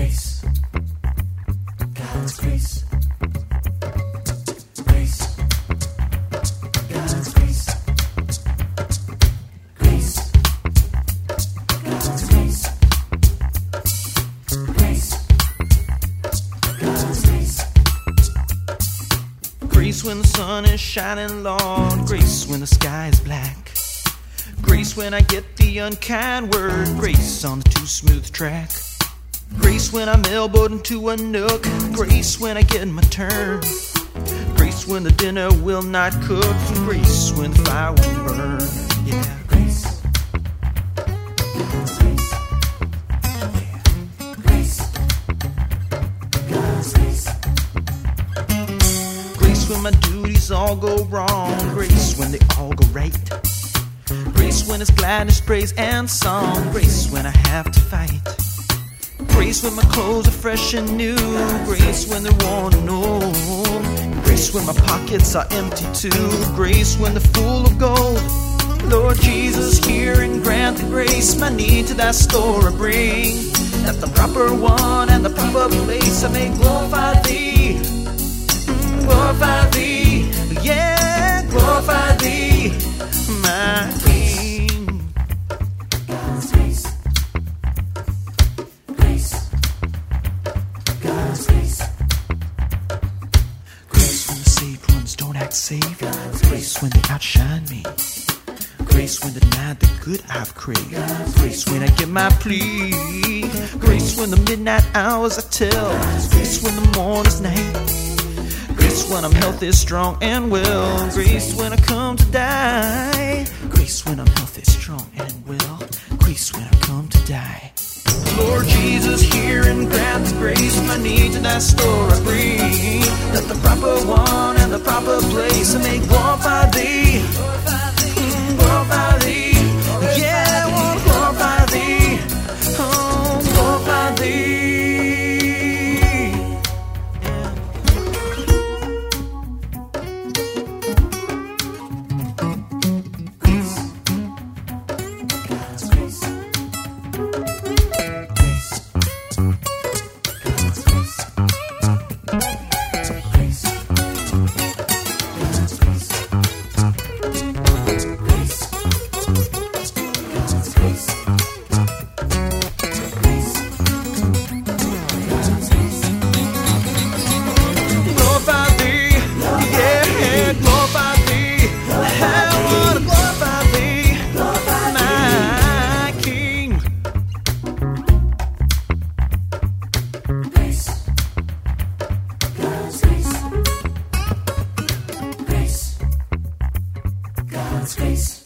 Grace. God's grace. Grace. God's grace. Grace. God's grace. Grace. God's grace. Grace when the sun is shining, Lord. Grace when the sky is black. Grace when I get the unkind word. Grace on the too smooth track. Grace when I'm elbowed into a nook. Grace when I get my turn. Grace when the dinner will not cook. Grace when the fire won't burn. Yeah, Grace. God's grace. Yeah. Grace. God's grace. Grace when my duties all go wrong. Grace when they all go right. Grace when it's gladness, praise, and song. Grace when I have to fight. Grace when my clothes are fresh and new. Grace when they're worn and old. Grace when my pockets are empty too. Grace when they're full of gold. Lord Jesus, hear and grant the grace. My need to that store I bring. At the proper one and the proper place I may glorify thee. Glorify thee. Yeah, glorify thee. My King. God's grace. Grace. God's grace. Grace when the saved ones don't act saved. Grace when they outshine me. Grace when denied the good I've craved. Grace when I get my plea. Grace when the midnight hours I tell. Grace when the morning's night. Grace when I'm healthy, strong, and well. Grace when I come to die. Grace when I'm healthy, strong, and well. Grace when I come to die. Lord Jesus, hear and grant the grace. My need to that store I bring. Let the proper one and the proper place I may glorify thee. Glorify thee. Yeah, I want to glorify thee. Oh, glorify thee. God's grace. Grace. God's grace. Grace. God's grace. Grace. God's grace. Grace. God's grace. Glorify thee, yeah, glorify thee. I wanna glorify thee, my King. Grace. God's grace. Grace. God's grace.